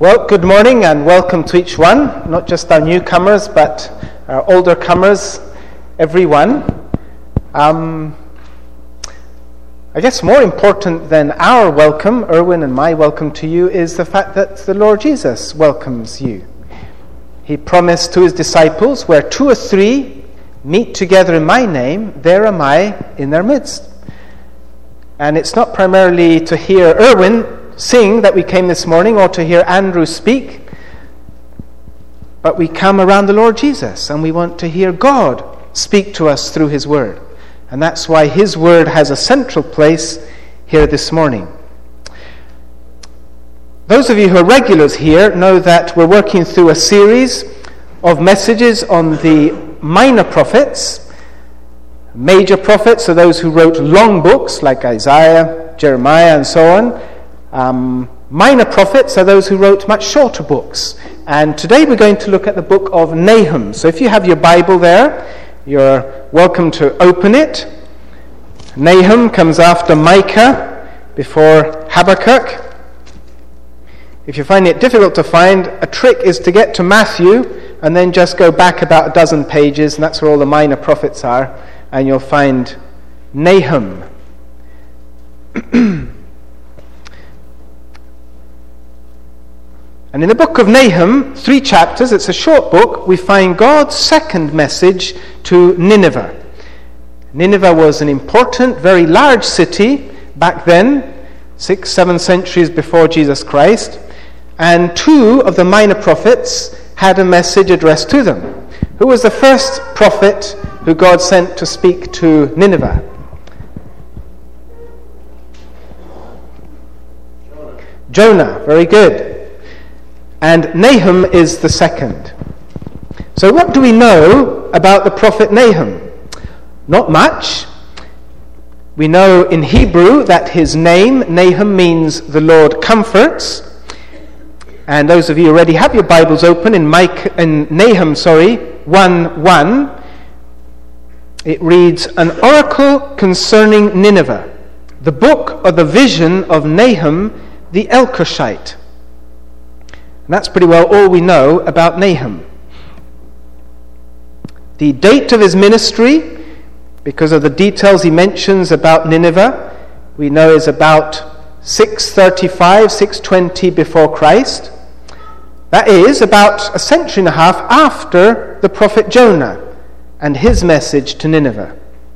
Well, good morning and welcome to each one, not just our newcomers, but our older comers, everyone. I guess more important than our welcome, Erwin and my welcome to you, is the fact that the Lord Jesus welcomes you. He promised to his disciples, where two or three meet together in my name, there am I in their midst. And it's not primarily to hear Erwin sing that we came this morning, or to hear Andrew speak, but we come around the Lord Jesus and we want to hear God speak to us through his word, and that's why his word has a central place here this morning. Those of you who are regulars here know that we're working through a series of messages on the minor prophets. Major prophets are those who wrote long books like Isaiah, Jeremiah, and so on. Minor prophets are those who wrote much shorter books. And today we're going to look at the book of Nahum. So if you have your Bible there, you're welcome to open it. Nahum comes after Micah, before Habakkuk. If you find it difficult to find, a trick is to get to Matthew and then just go back about a dozen pages, and that's where all the minor prophets are, and you'll find Nahum. And in the book of Nahum, 3 chapters, it's a short book, we find God's second message to Nineveh. Nineveh was an important, very large city back then, 6-7 centuries before Jesus Christ, and 2 of the minor prophets had a message addressed to them. Who was the first prophet who God sent to speak to Nineveh? Jonah, very good. And Nahum is the second. So what do we know about the prophet Nahum? Not much. We know in Hebrew that his name, Nahum, means the Lord comforts. And those of you who already have your Bibles open, in Nahum 1:1, it reads, "An oracle concerning Nineveh, the book or the vision of Nahum the Elkoshite." And that's pretty well all we know about Nahum. The date of his ministry, because of the details he mentions about Nineveh, we know is about 635, 620 before Christ. That is about a century and a half after the prophet Jonah and his message to Nineveh.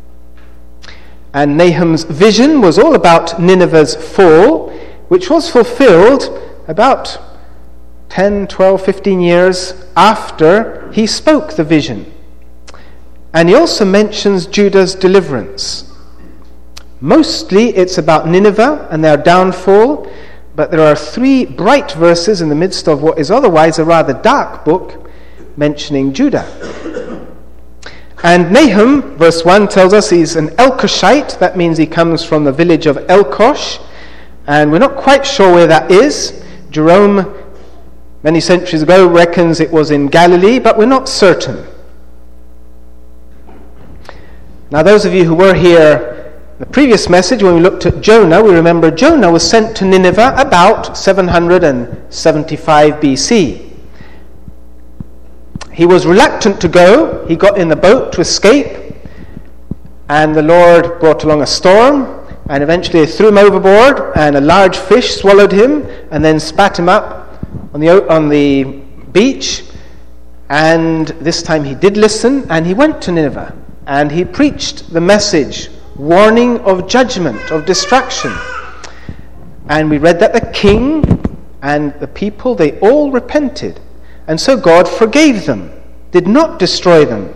And Nahum's vision was all about Nineveh's fall, which was fulfilled about 10, 12, 15 years after he spoke the vision. And he also mentions Judah's deliverance. Mostly it's about Nineveh and their downfall, but there are 3 bright verses in the midst of what is otherwise a rather dark book mentioning Judah. And Nahum, verse 1, tells us he's an Elkoshite. That means he comes from the village of Elkosh, and we're not quite sure where that is. Jerome, many centuries ago, reckons it was in Galilee, but we're not certain. Now, those of you who were here the previous message, when we looked at Jonah, we remember Jonah was sent to Nineveh about 775 BC. He was reluctant to go. He got in the boat to escape, and the Lord brought along a storm, and eventually they threw him overboard, and a large fish swallowed him and then spat him up on the beach. And this time he did listen, and he went to Nineveh, and he preached the message, warning of judgment, of destruction. And we read that the king and the people, they all repented, and so God forgave them, did not destroy them.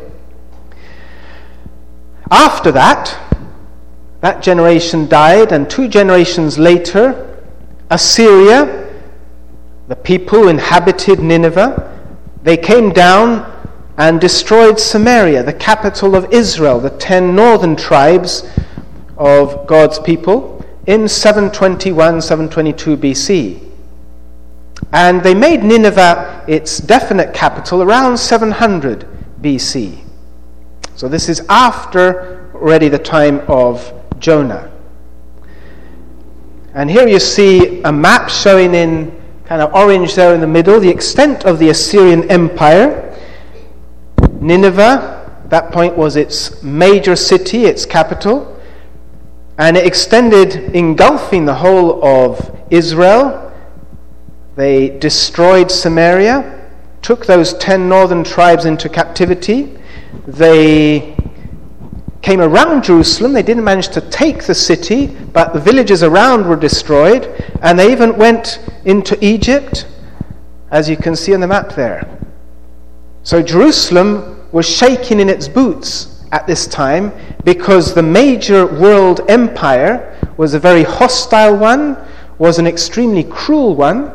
After that generation died, and 2 generations later, Assyria, the people who inhabited Nineveh, they came down and destroyed Samaria, the capital of Israel, the 10 northern tribes of God's people, in 721, 722 BC. And they made Nineveh its definite capital around 700 BC. So this is after already the time of Jonah. And here you see a map showing in kind of orange there in the middle, the extent of the Assyrian Empire. Nineveh, at that point, was its major city, its capital, and it extended, engulfing the whole of Israel. They destroyed Samaria, took those 10 northern tribes into captivity. They came around Jerusalem. They didn't manage to take the city, but the villages around were destroyed, and they even went into Egypt, as you can see on the map there. So Jerusalem was shaking in its boots at this time, because the major world empire was a very hostile one, was an extremely cruel one,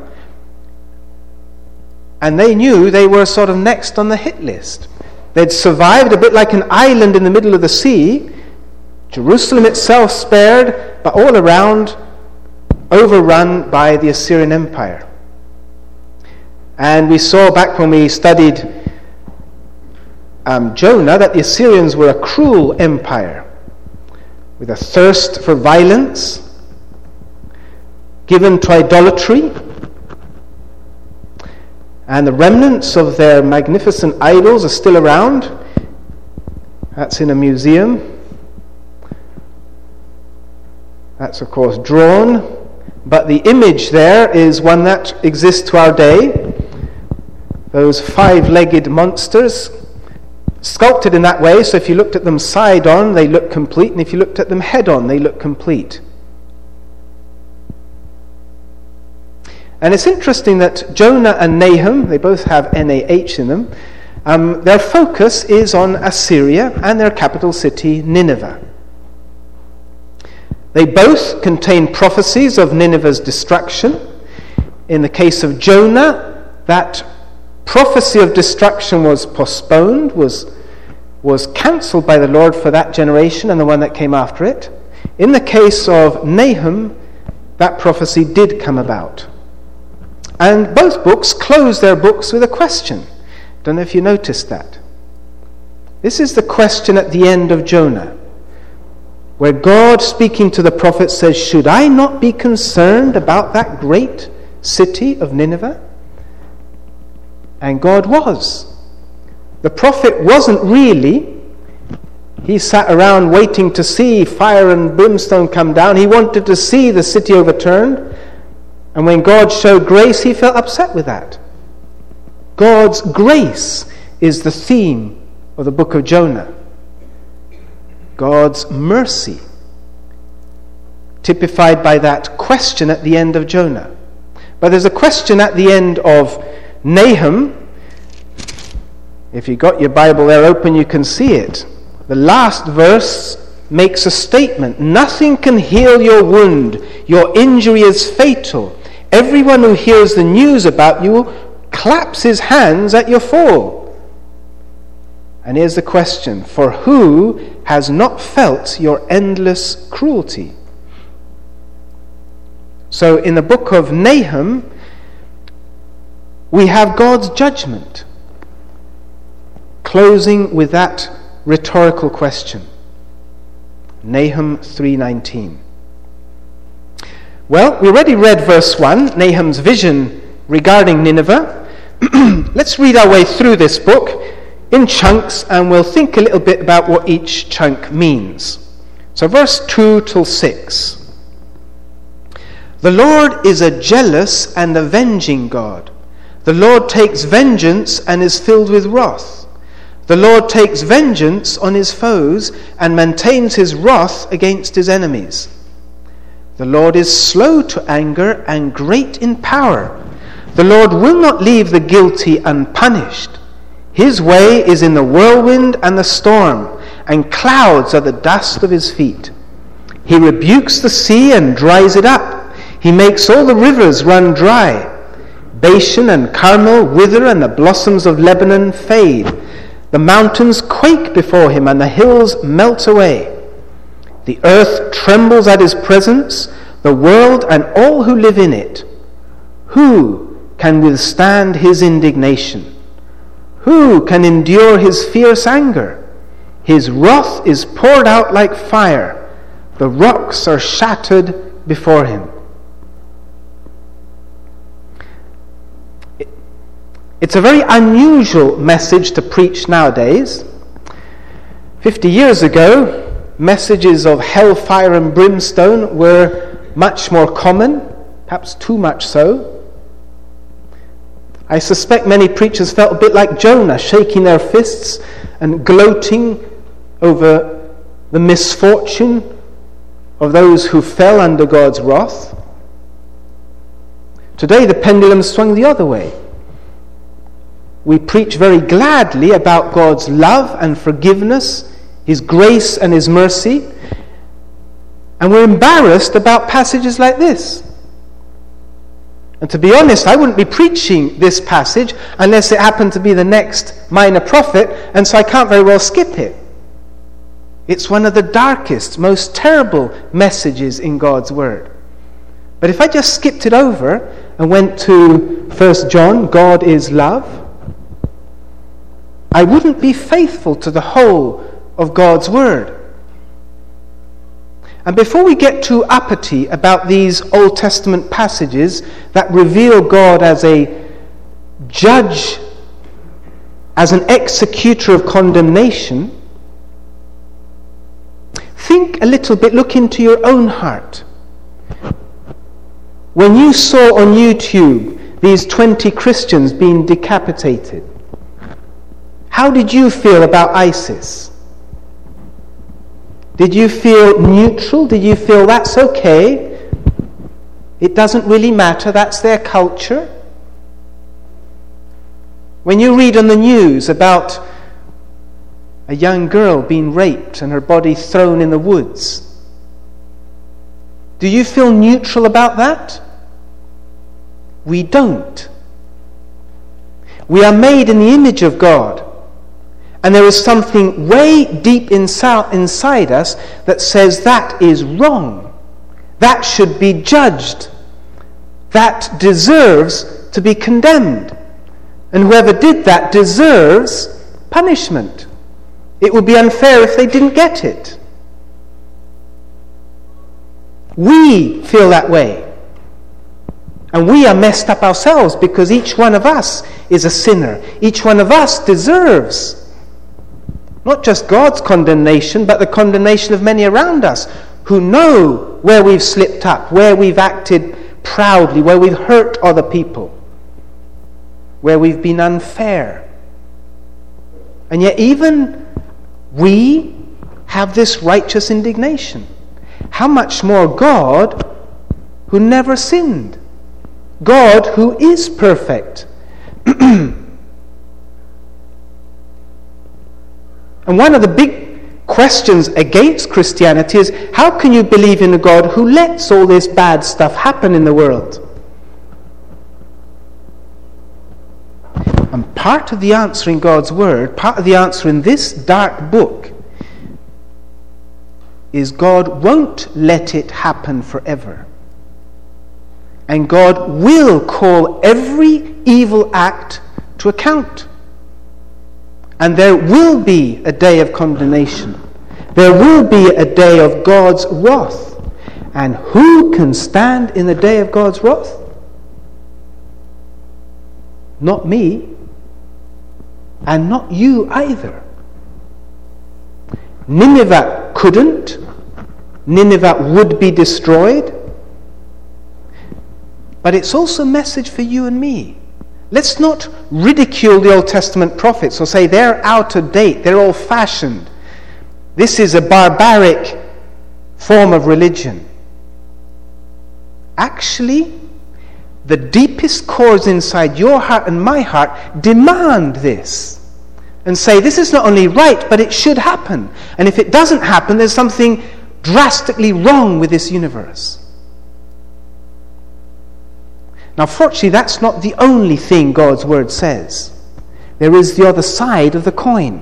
and they knew they were sort of next on the hit list. They'd survived a bit like an island in the middle of the sea. Jerusalem itself spared, but all around overrun by the Assyrian Empire. And we saw back when we studied Jonah that the Assyrians were a cruel empire with a thirst for violence, given to idolatry, and the remnants of their magnificent idols are still around. That's in a museum. That's, of course, drawn. But the image there is one that exists to our day. Those 5-legged monsters, sculpted in that way, so if you looked at them side on, they look complete, and if you looked at them head on, they look complete. And it's interesting that Jonah and Nahum, they both have N-A-H in them, their focus is on Assyria and their capital city, Nineveh. They both contain prophecies of Nineveh's destruction. In the case of Jonah, that prophecy of destruction was postponed, was cancelled by the Lord for that generation and the one that came after it. In the case of Nahum, that prophecy did come about. And both books close their books with a question. Don't know if you noticed that. This is the question at the end of Jonah, where God, speaking to the prophet, says, "Should I not be concerned about that great city of Nineveh?" And God was. The prophet wasn't really. He sat around waiting to see fire and brimstone come down. He wanted to see the city overturned. And when God showed grace, he felt upset with that. God's grace is the theme of the book of Jonah. God's mercy, typified by that question at the end of Jonah. But there's a question at the end of Nahum. If you've got your Bible there open, you can see it. The last verse makes a statement. "Nothing can heal your wound. Your injury is fatal. Everyone who hears the news about you claps his hands at your fall." And here's the question: for who has not felt your endless cruelty? So in the book of Nahum, we have God's judgment, closing with that rhetorical question. Nahum 3:19. Well, we already read verse 1, Nahum's vision regarding Nineveh. Let's read our way through this book in chunks, and we'll think a little bit about what each chunk means. So verse 2 till 6. "The Lord is a jealous and avenging God. The Lord takes vengeance and is filled with wrath. The Lord takes vengeance on his foes and maintains his wrath against his enemies. The Lord is slow to anger and great in power. The Lord will not leave the guilty unpunished. His way is in the whirlwind and the storm, and clouds are the dust of his feet. He rebukes the sea and dries it up. He makes all the rivers run dry. Bashan and Carmel wither, and the blossoms of Lebanon fade. The mountains quake before him, and the hills melt away. The earth trembles at his presence, the world and all who live in it. Who can withstand his indignation? Who can endure his fierce anger? His wrath is poured out like fire. The rocks are shattered before him." It's a very unusual message to preach nowadays. 50 years ago, messages of hellfire and brimstone were much more common, perhaps too much so. I suspect many preachers felt a bit like Jonah, shaking their fists and gloating over the misfortune of those who fell under God's wrath. Today the pendulum swung the other way. We preach very gladly about God's love and forgiveness, His grace and His mercy, and we're embarrassed about passages like this. And to be honest, I wouldn't be preaching this passage unless it happened to be the next minor prophet, and so I can't very well skip it. It's one of the darkest, most terrible messages in God's Word. But if I just skipped it over and went to 1 John, God is love, I wouldn't be faithful to the whole of God's Word. And before we get too uppity about these Old Testament passages that reveal God as a judge, as an executor of condemnation, think a little bit, look into your own heart. When you saw on YouTube these 20 Christians being decapitated, how did you feel about ISIS? Did you feel neutral? Did you feel that's okay? It doesn't really matter, that's their culture? When you read on the news about a young girl being raped and her body thrown in the woods, do you feel neutral about that? We don't. We are made in the image of God. And there is something way deep inside us that says that is wrong. That should be judged. That deserves to be condemned. And whoever did that deserves punishment. It would be unfair if they didn't get it. We feel that way. And we are messed up ourselves because each one of us is a sinner. Each one of us deserves not just God's condemnation, but the condemnation of many around us who know where we've slipped up, where we've acted proudly, where we've hurt other people, where we've been unfair. And yet even we have this righteous indignation. How much more God who never sinned? God who is perfect. And one of the big questions against Christianity is, how can you believe in a God who lets all this bad stuff happen in the world? And part of the answer in God's Word, part of the answer in this dark book, is God won't let it happen forever. And God will call every evil act to account. And there will be a day of condemnation. There will be a day of God's wrath. And who can stand in the day of God's wrath? Not me. And not you either. Nineveh couldn't. Nineveh would be destroyed. But it's also a message for you and me. Let's not ridicule the Old Testament prophets or say they're out of date, they're old-fashioned. This is a barbaric form of religion. Actually, the deepest cores inside your heart and my heart demand this and say this is not only right, but it should happen. And if it doesn't happen, there's something drastically wrong with this universe. Now, fortunately, that's not the only thing God's Word says. There is the other side of the coin.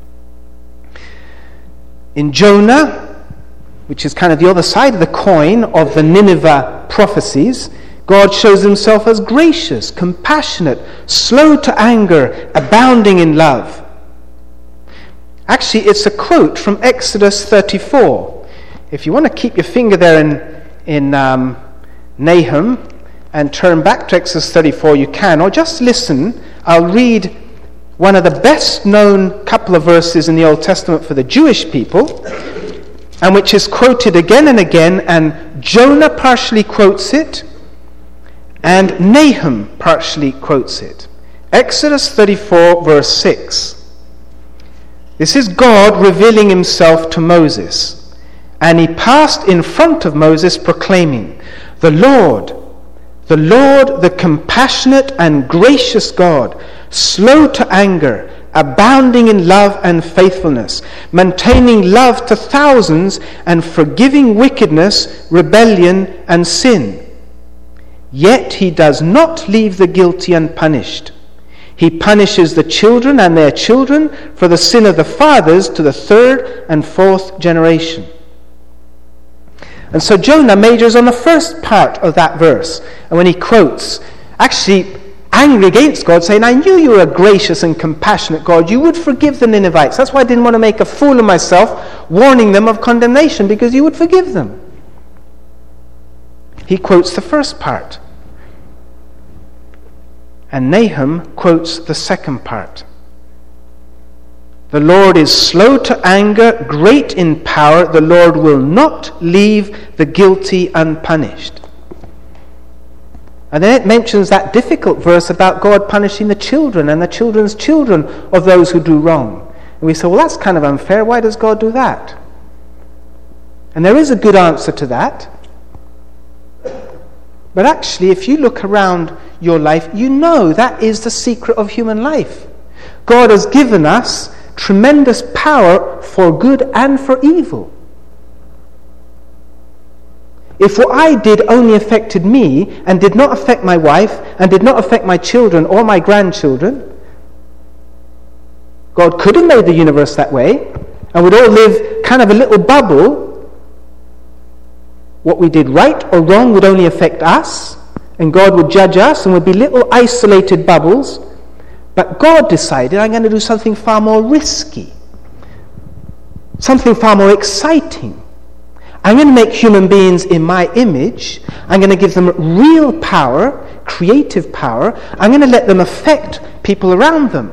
In Jonah, which is kind of the other side of the coin of the Nineveh prophecies, God shows himself as gracious, compassionate, slow to anger, abounding in love. Actually, it's a quote from Exodus 34. If you want to keep your finger there in Nahum, and turn back to Exodus 34, you can, or just listen. I'll read one of the best known couple of verses in the Old Testament for the Jewish people, and which is quoted again and again, and Jonah partially quotes it, and Nahum partially quotes it. Exodus 34, verse 6. This is God revealing himself to Moses. And he passed in front of Moses, proclaiming, the Lord, the compassionate and gracious God, slow to anger, abounding in love and faithfulness, maintaining love to thousands, and forgiving wickedness, rebellion, and sin. Yet he does not leave the guilty unpunished. He punishes the children and their children for the sin of the fathers to the third and fourth generation. And so Jonah majors on the first part of that verse. And when he quotes, actually angry against God, saying, I knew you were a gracious and compassionate God. You would forgive the Ninevites. That's why I didn't want to make a fool of myself, warning them of condemnation, because you would forgive them. He quotes the first part. And Nahum quotes the second part. The Lord is slow to anger, great in power. The Lord will not leave the guilty unpunished. And then it mentions that difficult verse about God punishing the children and the children's children of those who do wrong. And we say, well, that's kind of unfair. Why does God do that? And there is a good answer to that. But actually, if you look around your life, you know that is the secret of human life. God has given us tremendous power for good and for evil. If what I did only affected me and did not affect my wife and did not affect my children or my grandchildren, God could have made the universe that way and we'd all live kind of a little bubble. What we did right or wrong would only affect us, and God would judge us, and would be little isolated bubbles. But God decided, I'm going to do something far more risky, something far more exciting. I'm going to make human beings in my image. I'm going to give them real power, creative power. I'm going to let them affect people around them.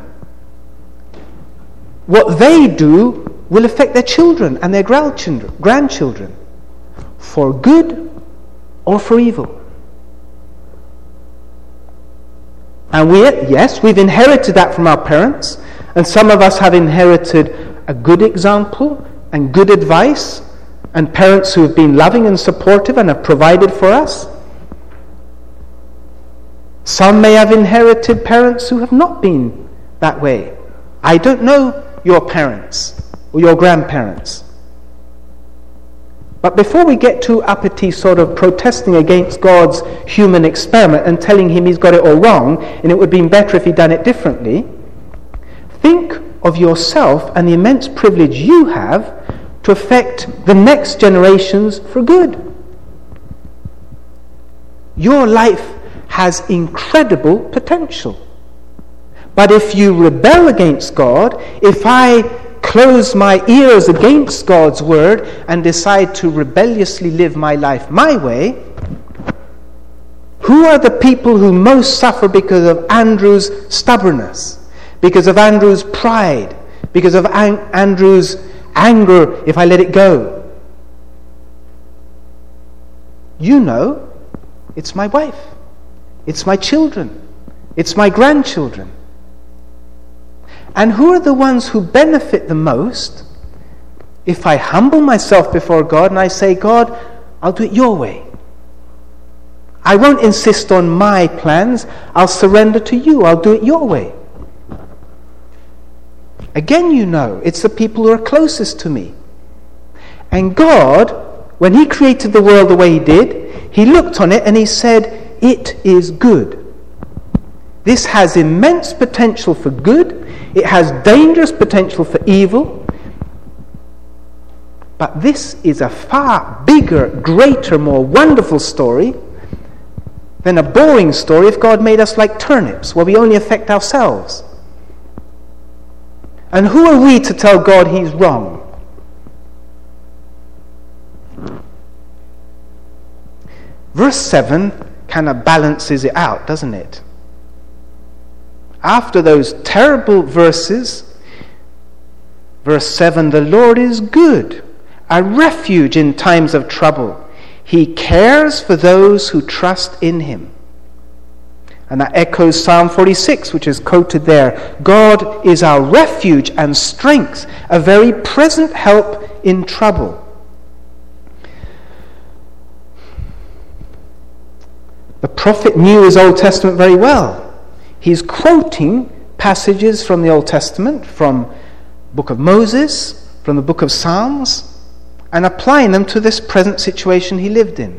What they do will affect their children and their grandchildren, for good or for evil. And we've inherited that from our parents, and some of us have inherited a good example and good advice, and parents who have been loving and supportive and have provided for us. Some may have inherited parents who have not been that way. I don't know your parents or your grandparents. But before we get too uppity, sort of protesting against God's human experiment and telling him he's got it all wrong and it would have been better if he'd done it differently, think of yourself and the immense privilege you have to affect the next generations for good. Your life has incredible potential. But if you rebel against God, if I close my ears against God's word and decide to rebelliously live my life my way, who are the people who most suffer because of Andrew's stubbornness, because of Andrew's pride, because of Andrew's anger if I let it go? You know, it's my wife, it's my children, it's my grandchildren. And who are the ones who benefit the most if I humble myself before God and I say, God, I'll do it your way. I won't insist on my plans. I'll surrender to you. I'll do it your way. Again, you know, it's the people who are closest to me. And God, when he created the world the way he did, he looked on it and he said, it is good. This has immense potential for good. It has dangerous potential for evil. But this is a far bigger, greater, more wonderful story than a boring story if God made us like turnips, where we only affect ourselves. And who are we to tell God he's wrong? Verse 7 kind of balances it out, doesn't it? After those terrible verses, verse 7, the Lord is good, a refuge in times of trouble. He cares for those who trust in him. And that echoes Psalm 46, which is quoted there. God is our refuge and strength, a very present help in trouble. The prophet knew his Old Testament very well. He's quoting passages from the Old Testament, from the book of Moses, from the book of Psalms, and applying them to this present situation he lived in.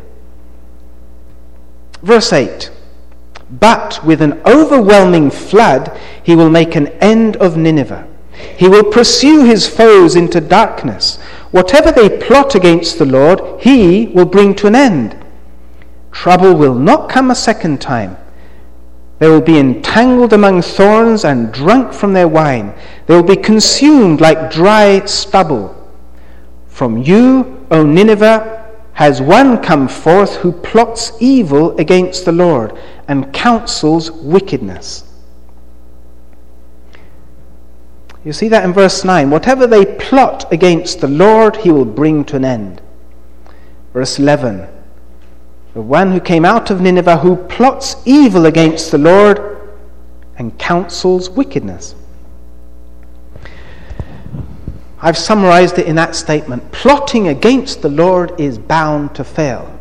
Verse 8, but with an overwhelming flood he will make an end of Nineveh. He will pursue his foes into darkness. Whatever they plot against the Lord, he will bring to an end. Trouble will not come a second time. They will be entangled among thorns and drunk from their wine. They will be consumed like dry stubble. From you, O Nineveh, has one come forth who plots evil against the Lord and counsels wickedness. You see that in verse 9. Whatever they plot against the Lord, he will bring to an end. Verse 11. The one who came out of Nineveh who plots evil against the Lord and counsels wickedness. I've summarized it in that statement. Plotting against the Lord is bound to fail.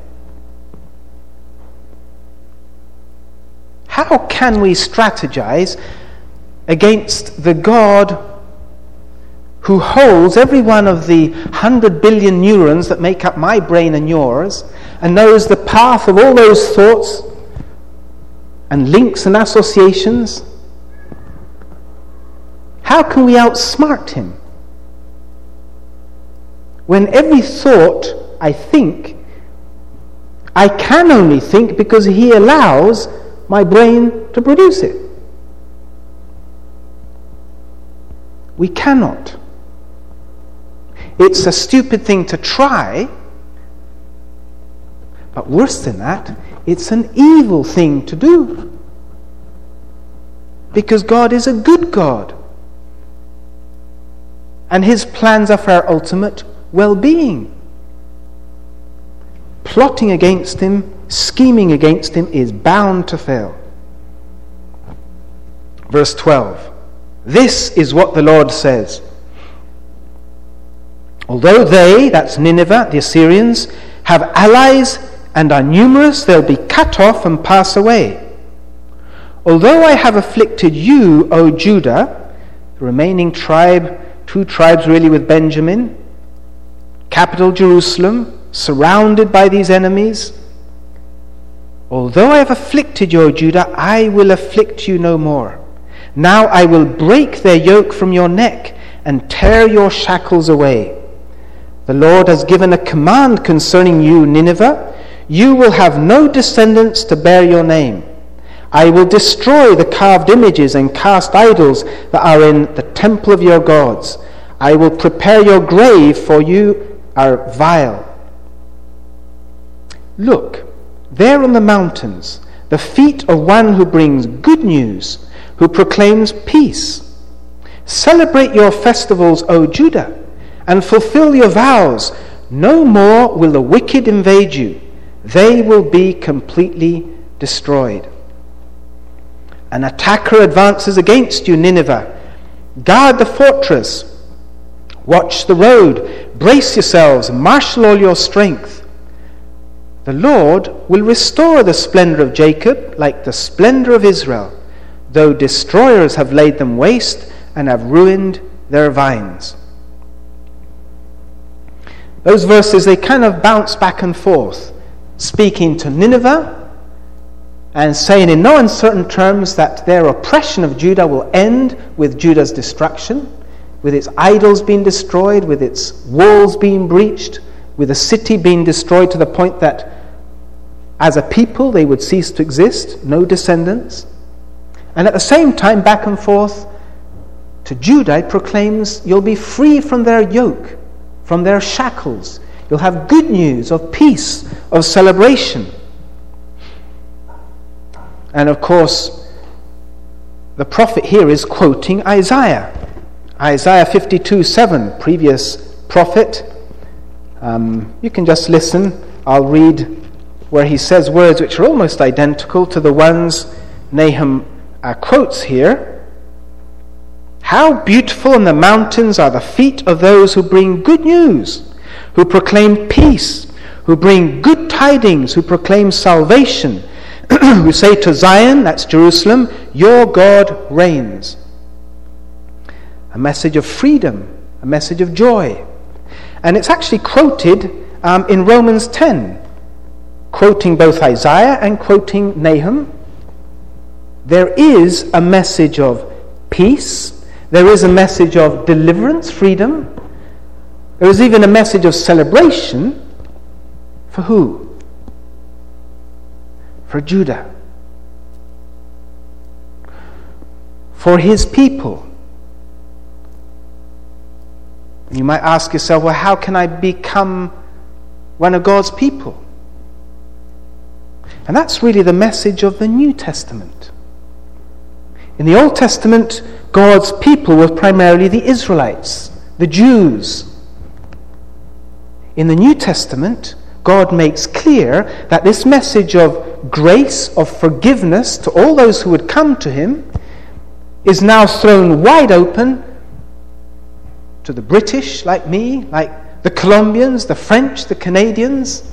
How can we strategize against the God who holds every one of the 100 billion neurons that make up my brain and yours, and knows the path of all those thoughts and links and associations? How can we outsmart him? When every thought I think, I can only think because he allows my brain to produce it. We cannot. It's a stupid thing to try, but worse than that, it's an evil thing to do. Because God is a good God. And his plans are for our ultimate well-being. Plotting against him, scheming against him is bound to fail. Verse 12. This is what the Lord says. Although they, that's Nineveh, the Assyrians, have allies and are numerous, they'll be cut off and pass away. Although I have afflicted you, O Judah, the remaining tribe, 2 tribes really with Benjamin, capital Jerusalem, surrounded by these enemies, although I have afflicted you, O Judah, I will afflict you no more. Now I will break their yoke from your neck and tear your shackles away. The Lord has given a command concerning you, Nineveh. You will have no descendants to bear your name. I will destroy the carved images and cast idols that are in the temple of your gods. I will prepare your grave, for you are vile. Look, there on the mountains, the feet of one who brings good news, who proclaims peace. Celebrate your festivals, O Judah, and fulfill your vows. No more will the wicked invade you. They will be completely destroyed. An attacker advances against you, Nineveh. Guard the fortress. Watch the road. Brace yourselves. Marshal all your strength. The Lord will restore the splendor of Jacob like the splendor of Israel, though destroyers have laid them waste and have ruined their vines. Those verses, they kind of bounce back and forth, speaking to Nineveh and saying in no uncertain terms that their oppression of Judah will end with Judah's destruction, with its idols being destroyed, with its walls being breached, with the city being destroyed to the point that as a people they would cease to exist, no descendants. And at the same time, back and forth to Judah, it proclaims you'll be free from their yoke, from their shackles. You'll have good news of peace, of celebration. And of course, the prophet here is quoting Isaiah. Isaiah 52:7, previous prophet. You can just listen. I'll read where he says words which are almost identical to the ones Nahum quotes here. How beautiful on the mountains are the feet of those who bring good news, who proclaim peace, who bring good tidings, who proclaim salvation, who say to Zion, that's Jerusalem, your God reigns. A message of freedom, a message of joy. And it's actually quoted in Romans 10, quoting both Isaiah and quoting Nahum. There is a message of peace. There is a message of deliverance, freedom. There is even a message of celebration. For who? For Judah. For his people. And you might ask yourself, well, how can I become one of God's people? And that's really the message of the New Testament. In the Old Testament, God's people were primarily the Israelites, the Jews. In the New Testament, God makes clear that this message of grace, of forgiveness to all those who would come to him is now thrown wide open to the British, like me, like the Colombians, the French, the Canadians,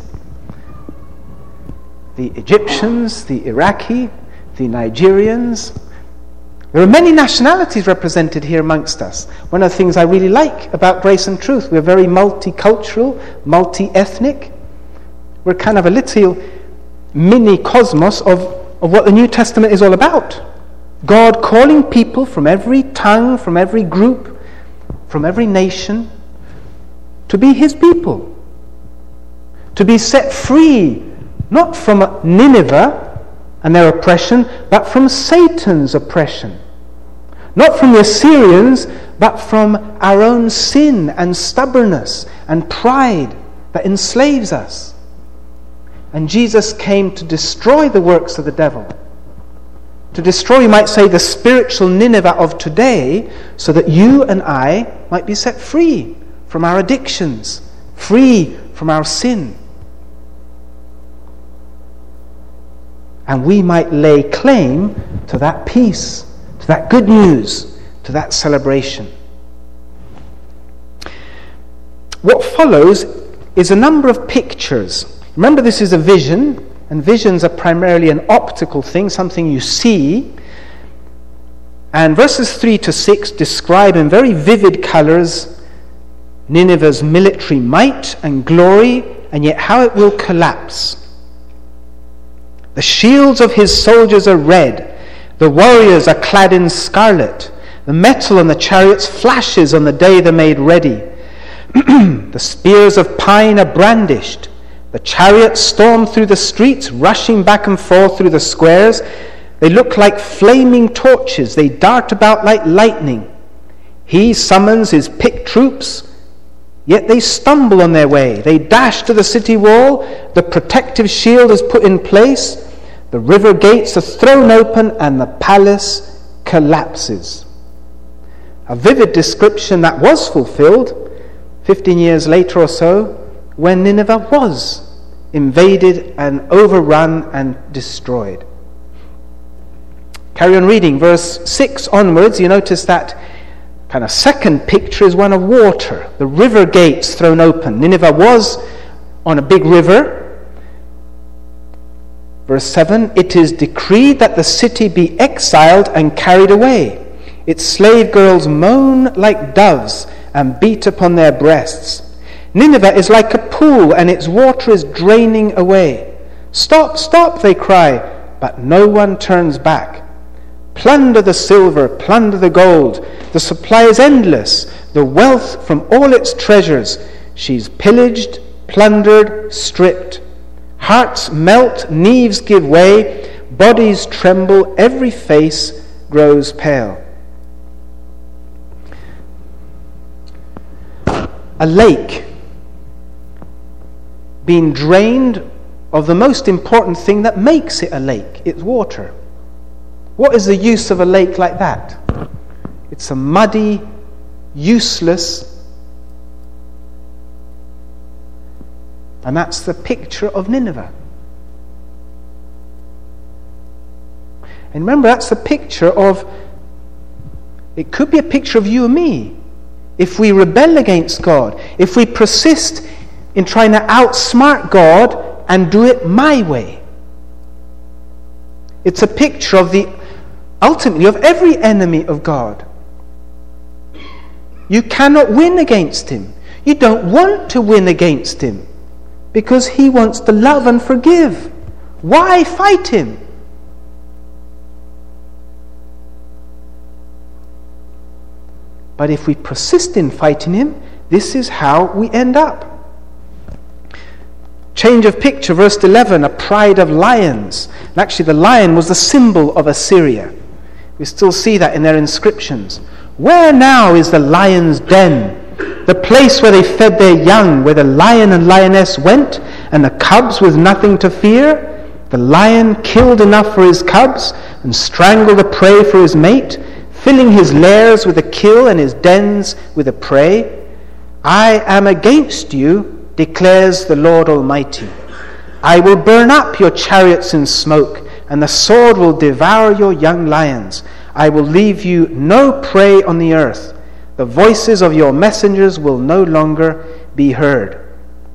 the Egyptians, the Iraqi, the Nigerians. There are many nationalities represented here amongst us. One of the things I really like about Grace and Truth, we're very multicultural, multi-ethnic. We're kind of a little mini cosmos of what the New Testament is all about. God calling people from every tongue, from every group, from every nation, to be his people. To be set free, not from Nineveh and their oppression, but from Satan's oppression. Not from the Assyrians, but from our own sin and stubbornness and pride that enslaves us. And Jesus came to destroy the works of the devil. To destroy, you might say, the spiritual Nineveh of today, so that you and I might be set free from our addictions, free from our sin. And we might lay claim to that peace, to that good news, to that celebration. What follows is a number of pictures. Remember, this is a vision, and visions are primarily an optical thing, something you see. And verses 3 to 6 describe in very vivid colors Nineveh's military might and glory, and yet how it will collapse. The shields of his soldiers are red. The warriors are clad in scarlet. The metal on the chariots flashes on the day they're made ready. The spears of pine are brandished. The chariots storm through the streets, rushing back and forth through the squares. They look like flaming torches. They dart about like lightning. He summons his picked troops, yet they stumble on their way. They dash to the city wall. The protective shield is put in place. The river gates are thrown open and the palace collapses. A vivid description that was fulfilled 15 years later or so, when Nineveh was invaded and overrun and destroyed. Carry on reading, verse 6 onwards. You notice that kind of second picture is one of water. The river gates thrown open. Nineveh was on a big river. Verse 7, it is decreed that the city be exiled and carried away. Its slave girls moan like doves and beat upon their breasts. Nineveh is like a pool, and its water is draining away. Stop, stop, they cry, but no one turns back. Plunder the silver, plunder the gold. The supply is endless, the wealth from all its treasures. She's pillaged, plundered, stripped. Hearts melt, knees give way, bodies tremble, every face grows pale. A lake being drained of the most important thing that makes it a lake, its water. What is the use of a lake like that? It's a muddy, useless, and that's the picture of Nineveh. And remember, that's the picture of, it could be a picture of you and me. If we rebel against God, if we persist in trying to outsmart God and do it my way. It's a picture of ultimately of every enemy of God. You cannot win against him. You don't want to win against him because he wants to love and forgive. Why fight him? But if we persist in fighting him, this is how we end up. Change of picture, verse 11, a pride of lions. And actually the lion was the symbol of Assyria. We still see that in their inscriptions. Where now is the lion's den? The place where they fed their young, where the lion and lioness went, and the cubs with nothing to fear? The lion killed enough for his cubs, and strangled the prey for his mate, filling his lairs with a kill and his dens with a prey. I am against you, declares the Lord Almighty. I will burn up your chariots in smoke, and the sword will devour your young lions. I will leave you no prey on the earth. The voices of your messengers will no longer be heard.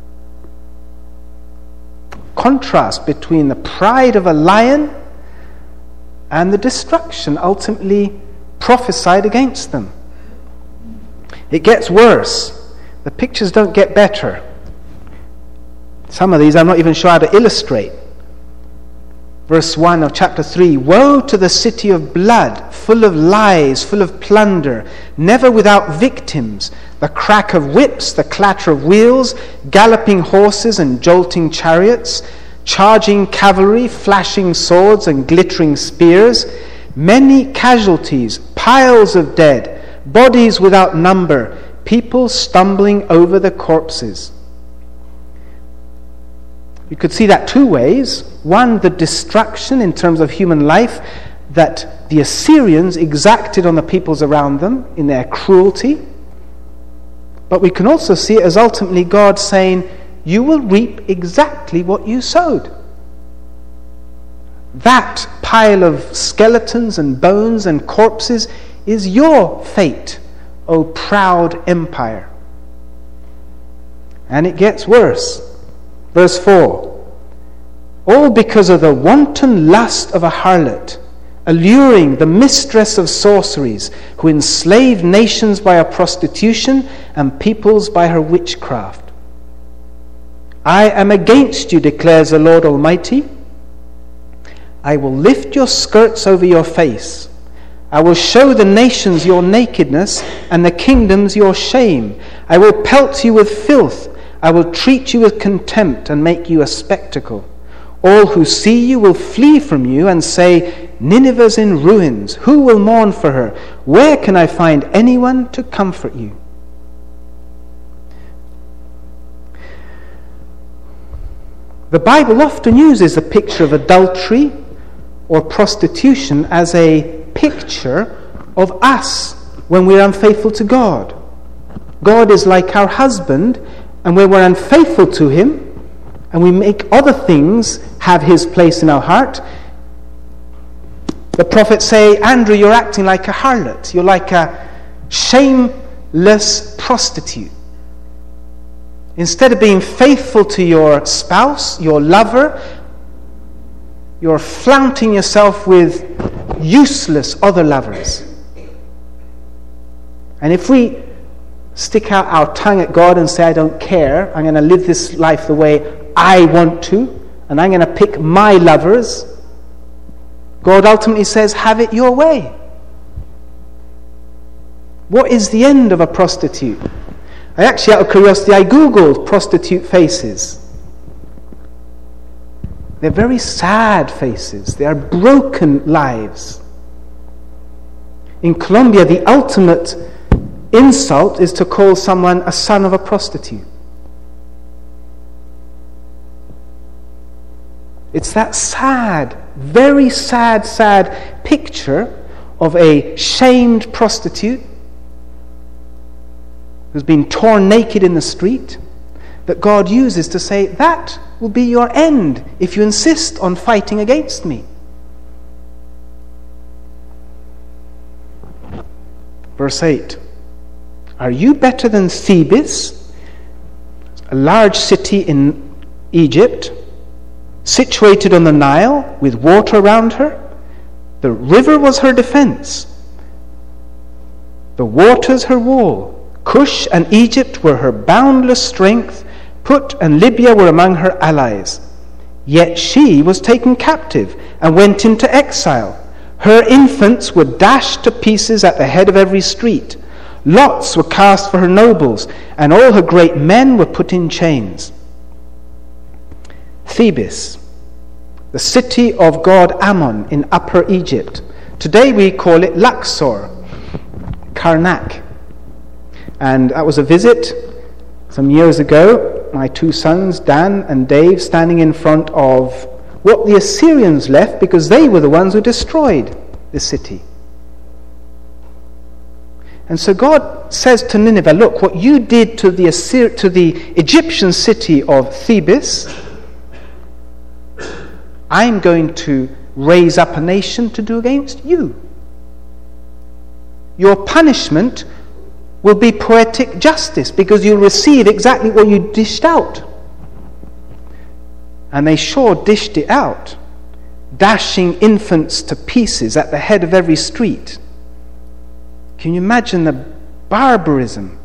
Contrast between the pride of a lion and the destruction ultimately prophesied against them. It gets worse. The pictures don't get better. Some of these I'm not even sure how to illustrate. Verse 1 of chapter 3, woe to the city of blood, full of lies, full of plunder, never without victims, the crack of whips, the clatter of wheels, galloping horses and jolting chariots, charging cavalry, flashing swords and glittering spears, many casualties, piles of dead, bodies without number, people stumbling over the corpses. You could see that two ways. One, the destruction in terms of human life that the Assyrians exacted on the peoples around them in their cruelty. But we can also see it as ultimately God saying, you will reap exactly what you sowed. That pile of skeletons and bones and corpses is your fate, O proud empire. And it gets worse. Verse 4, all because of the wanton lust of a harlot, alluring the mistress of sorceries, who enslaved nations by her prostitution and peoples by her witchcraft. I am against you, declares the Lord Almighty. I will lift your skirts over your face. I will show the nations your nakedness and the kingdoms your shame. I will pelt you with filth. I will treat you with contempt and make you a spectacle. All who see you will flee from you and say, Nineveh's in ruins. Who will mourn for her? Where can I find anyone to comfort you? The Bible often uses a picture of adultery or prostitution as a picture of us when we're unfaithful to God. God is like our husband, and when we're unfaithful to him, and we make other things have his place in our heart, the prophets say, Andrew, you're acting like a harlot. You're like a shameless prostitute. Instead of being faithful to your spouse, your lover, you're flaunting yourself with useless other lovers. And if we stick out our tongue at God and say, I don't care, I'm going to live this life the way I want to, and I'm going to pick my lovers, God ultimately says, have it your way. What is the end of a prostitute? I actually, out of curiosity, I googled prostitute faces. They're very sad faces. They are broken lives. In Colombia, the ultimate insult is to call someone a son of a prostitute. It's that sad very sad picture of a shamed prostitute who's been torn naked in the street, that God uses to say, that will be your end if you insist on fighting against me. Verse 8. Are you better than Thebes, a large city in Egypt, situated on the Nile with water around her? The river was her defense, the waters her wall. Cush and Egypt were her boundless strength. Put and Libya were among her allies. Yet she was taken captive and went into exile. Her infants were dashed to pieces at the head of every street. Lots were cast for her nobles, and all her great men were put in chains. Thebes, the city of god Ammon in Upper Egypt. Today we call it Luxor, Karnak. And that was a visit some years ago. My two sons, Dan and Dave, standing in front of what the Assyrians left, because they were the ones who destroyed the city. And so God says to Nineveh, look, what you did to the Egyptian city of Thebes, I'm going to raise up a nation to do against you. Your punishment will be poetic justice, because you'll receive exactly what you dished out. And they sure dished it out, dashing infants to pieces at the head of every street. Can you imagine the barbarism?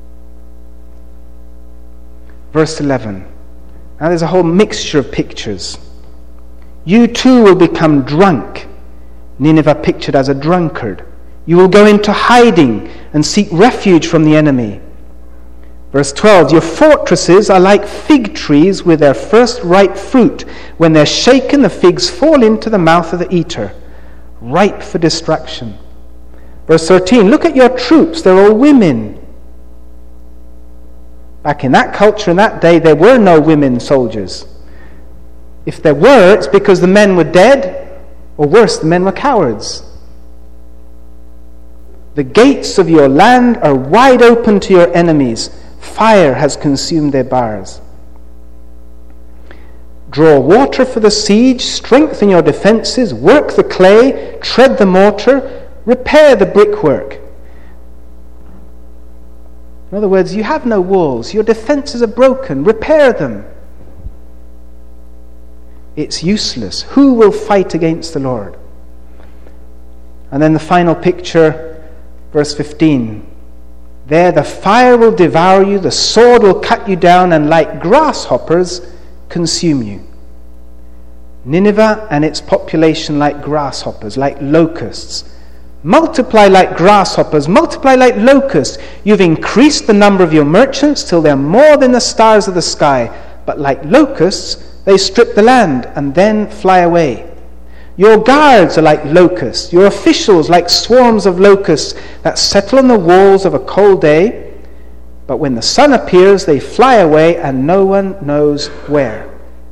Verse 11. Now there's a whole mixture of pictures. You too will become drunk. Nineveh pictured as a drunkard. You will go into hiding and seek refuge from the enemy. Verse 12, your fortresses are like fig trees with their first ripe fruit. When they're shaken, the figs fall into the mouth of the eater, ripe for destruction. Verse 13, look at your troops, they're all women. Back in that culture, in that day, there were no women soldiers. If there were, it's because the men were dead, or worse, the men were cowards. The gates of your land are wide open to your enemies. Fire has consumed their bars. Draw water for the siege, strengthen your defenses, work the clay, tread the mortar, repair the brickwork. In other words, you have no walls, your defenses are broken, repair them. It's useless. Who will fight against the Lord? And then the final picture, verse 15. There the fire will devour you, the sword will cut you down, and like grasshoppers consume you. Nineveh and its population like grasshoppers, like locusts. Multiply like grasshoppers, multiply like locusts. You've increased the number of your merchants till they're more than the stars of the sky. But like locusts, they strip the land and then fly away. Your guards are like locusts, your officials like swarms of locusts that settle on the walls of a cold day. But when the sun appears, they fly away and no one knows where.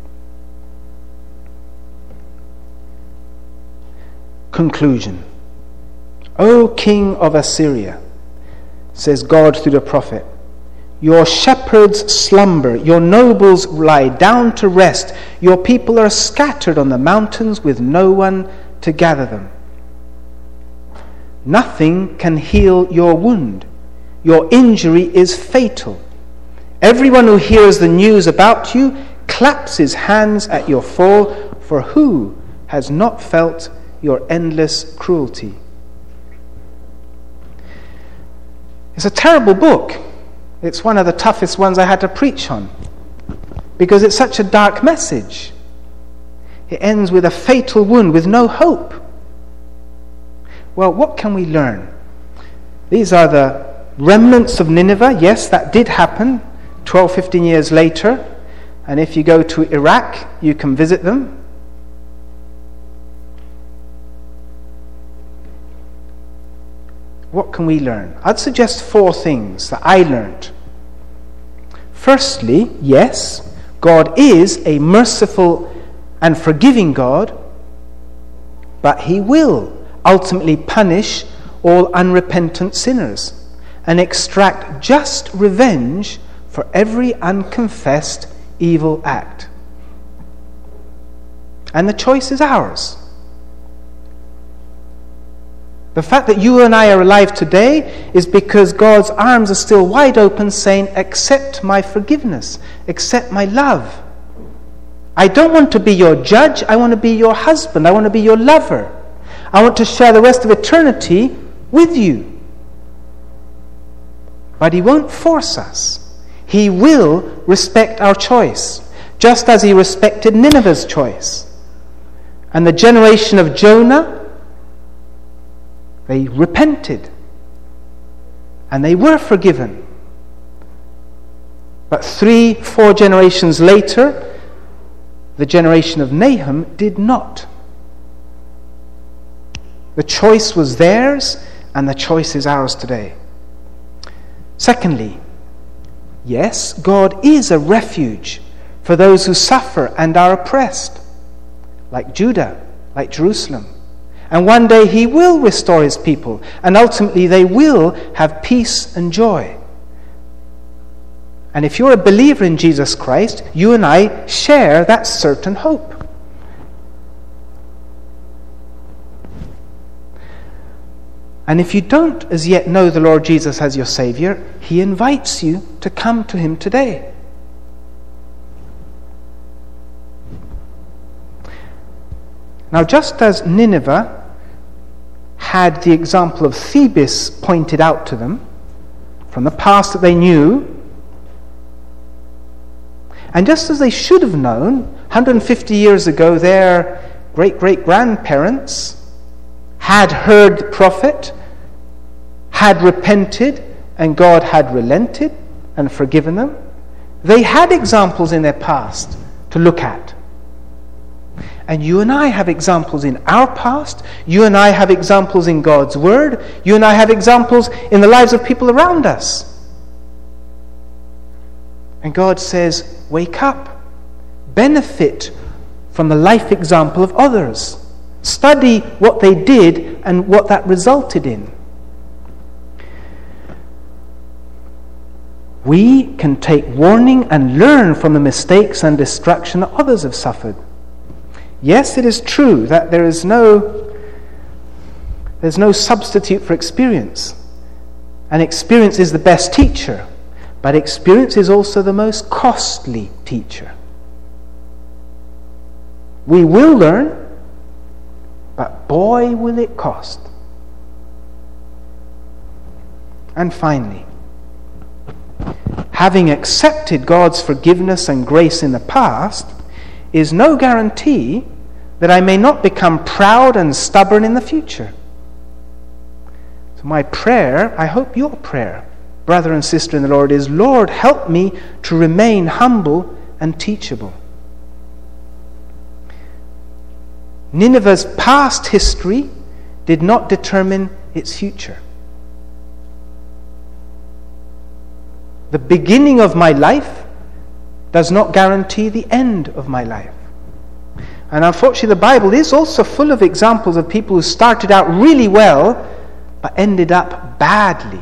Conclusion. O king of Assyria, says God through the prophet, your shepherds slumber, your nobles lie down to rest, your people are scattered on the mountains with no one to gather them. Nothing can heal your wound. Your injury is fatal. Everyone who hears the news about you claps his hands at your fall, for who has not felt your endless cruelty? It's a terrible book. It's one of the toughest ones I had to preach on, because it's such a dark message. It ends with a fatal wound, with no hope. Well, what can we learn? These are the remnants of Nineveh. Yes, that did happen 12, 15 years later. And if you go to Iraq, you can visit them. What can we learn? I'd suggest 4 things that I learned. Firstly, yes, God is a merciful and forgiving God, but he will ultimately punish all unrepentant sinners and extract just revenge for every unconfessed evil act. And the choice is ours. The fact that you and I are alive today is because God's arms are still wide open saying, accept my forgiveness, accept my love. I don't want to be your judge, I want to be your husband, I want to be your lover. I want to share the rest of eternity with you. But he won't force us. He will respect our choice, just as he respected Nineveh's choice. And the generation of Jonah, they repented and they were forgiven. But 3-4 generations later, the generation of Nahum did not. The choice was theirs, and the choice is ours today. Secondly, yes, God is a refuge for those who suffer and are oppressed, like Judah, like Jerusalem. And one day he will restore his people, and ultimately they will have peace and joy. And if you're a believer in Jesus Christ, you and I share that certain hope. And if you don't as yet know the Lord Jesus as your Savior, he invites you to come to him today. Now, just as Nineveh had the example of Thebes pointed out to them from the past that they knew, and just as they should have known 150 years ago, their great-great-grandparents had heard the prophet, had repented, and God had relented and forgiven them. They had examples in their past to look at. And you and I have examples in our past. You and I have examples in God's Word. You and I have examples in the lives of people around us. And God says, wake up. Benefit from the life example of others. Study what they did and what that resulted in. We can take warning and learn from the mistakes and destruction that others have suffered. Yes, it is true that there's no substitute for experience. And experience is the best teacher. But experience is also the most costly teacher. We will learn, but boy, will it cost. And finally, having accepted God's forgiveness and grace in the past is no guarantee that I may not become proud and stubborn in the future. So my prayer, I hope your prayer, brother and sister in the Lord, is, Lord, help me to remain humble and teachable. Nineveh's past history did not determine its future. The beginning of my life does not guarantee the end of my life. And unfortunately, the Bible is also full of examples of people who started out really well, but ended up badly.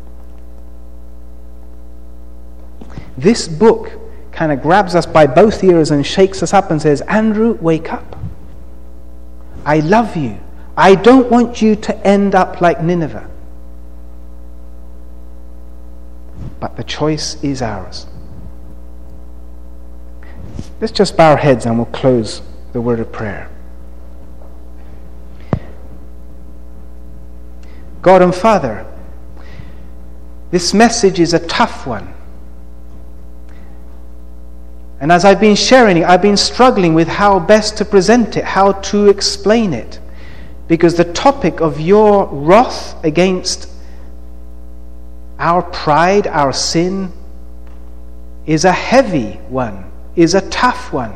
This book kind of grabs us by both ears and shakes us up and says, Andrew, wake up. I love you. I don't want you to end up like Nineveh. But the choice is ours. Let's just bow our heads and we'll close the word of prayer. God and Father, this message is a tough one. And as I've been sharing it, I've been struggling with how best to present it, how to explain it. Because the topic of your wrath against our pride, our sin, is a heavy one, is a tough one.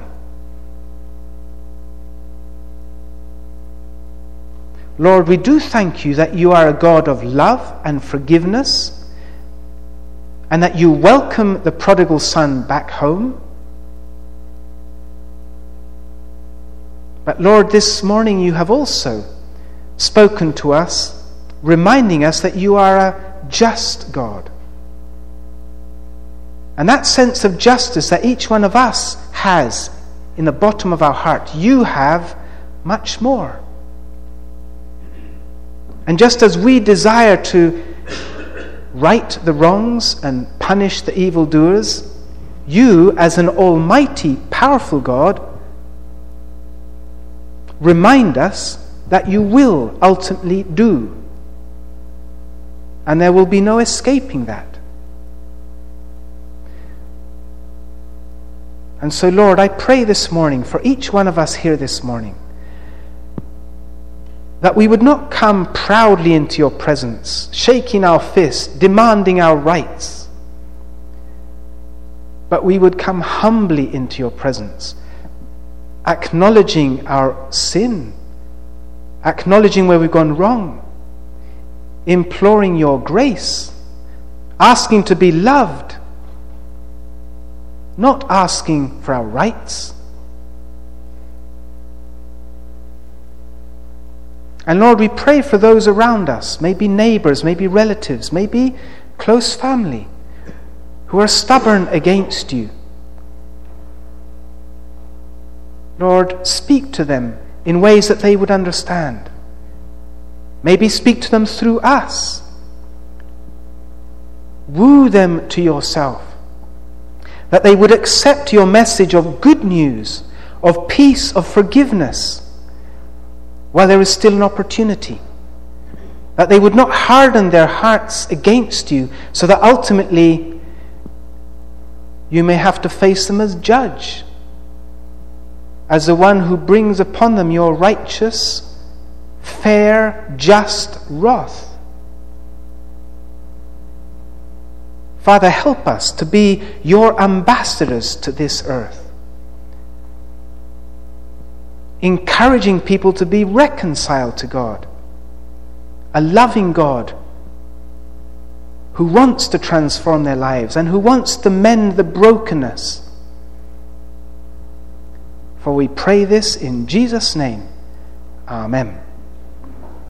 Lord, we do thank you that you are a God of love and forgiveness, and that you welcome the prodigal son back home. But Lord, this morning you have also spoken to us, reminding us that you are a just God. And that sense of justice that each one of us has in the bottom of our heart, you have much more. And just as we desire to right the wrongs and punish the evildoers, you, as an almighty, powerful God, remind us that you will ultimately do. And there will be no escaping that. And so, Lord, I pray this morning for each one of us here this morning that we would not come proudly into your presence, shaking our fist, demanding our rights, but we would come humbly into your presence, acknowledging our sin, acknowledging where we've gone wrong, imploring your grace, asking to be loved, not asking for our rights. And Lord, we pray for those around us, maybe neighbors, maybe relatives, maybe close family, who are stubborn against you. Lord, speak to them in ways that they would understand. Maybe speak to them through us. Woo them to yourself, that they would accept your message of good news, of peace, of forgiveness, while there is still an opportunity. That they would not harden their hearts against you, so that ultimately you may have to face them as judge, as the one who brings upon them your righteous, fair, just wrath. Father, help us to be your ambassadors to this earth, encouraging people to be reconciled to God, a loving God who wants to transform their lives and who wants to mend the brokenness. For we pray this in Jesus' name. Amen.